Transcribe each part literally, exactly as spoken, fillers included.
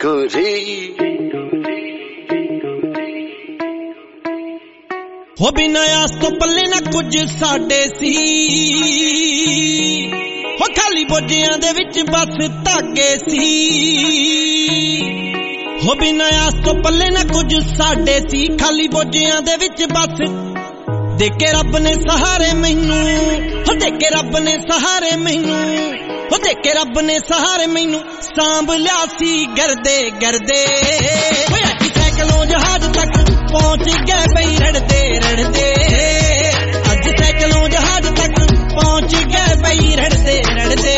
गोरी हो बिना आस तो पल्ले ना कुछ साडे सी हो खाली बोझियां दे विच बस धागे सी हो बिना आस तो पल्ले ना कुछ साडे सी खाली बोझियां दे विच बस दे के रब ने सहारे मैनू हो दे के रब ने सहारे मैनू हो दे के रब ने सहारे मैनू सांभ लिया सी गरदे गरदे सैकलों जहाज तक पहुंच गए बई रड़दे रड़दे अज सैकलों जहाज तक पहुंच गए बई रड़दे रड़दे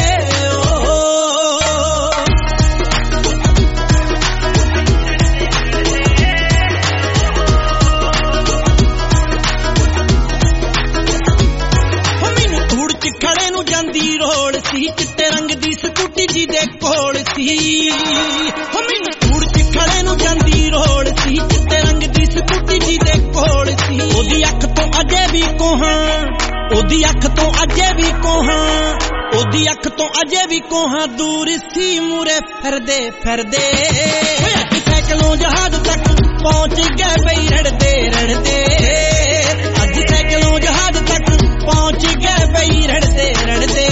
खड़े नू जांदी रोड़ सी चिट्टे रंग दी स्कूटी जी दे कोल सी हो मैनू धूड़ च खड़े नू जांदी रोड़ सी चिट्टे रंग दी स्कूटी जी दे कोल सी ओदी अख तो अजे भी कोहां ओदी अख तो अजे भी कोहां ओदी अख तो अजे भी कोहां दूर सी मुरे फिरदे फिरदे सैकलों जहाज तक पहुंच गए बई रड़दे रड़दे अज सैकलों जहाज तक पहुंच गए बई रड़दे रड़दे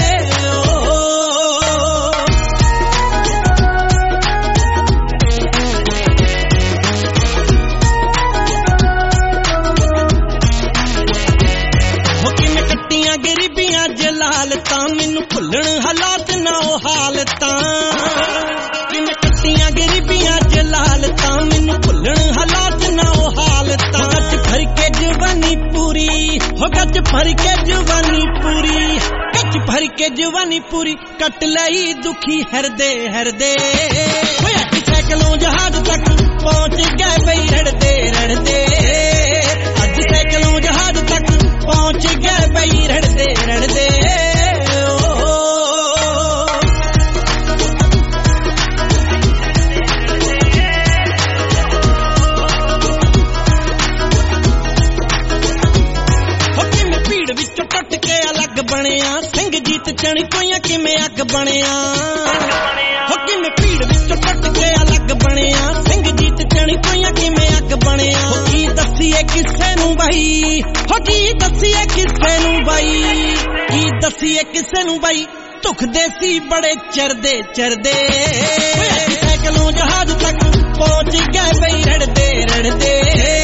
हो किवें कट्टियां गरीबियां जलालतां मैनू भुल्लण हालात ना ओ हालतां किवें कट्टियां गरीबियां जलालतां मैनू भुल्लण हालात ना ओ हालतां गच भर के जवानी पूरी हो गच भर के जवानी पूरी गच भर के जवानी पूरी कट लई दुखी हरदे हरदे सैकलों जहाज तक पहुंच गए बई रड़दे रड़दे अज सैकलों जहाज तक पहुंच गए बई रड़दे रड़दे बनिया सिंह जीत चणी कोइयां किवें अग बनिया हो किवें भीड़ विचों कट के अलग बनिया सिंह जीत चणी कोइयां किवें अग बनिया हो की दसीए किसे नू बाई हो की दसीए किसे नू बाई की दसीए किसे नू बाई दुख देसी बड़े चरदे चरदे सैकलों जहाज तक पहुंच गए बई रड़दे रड़दे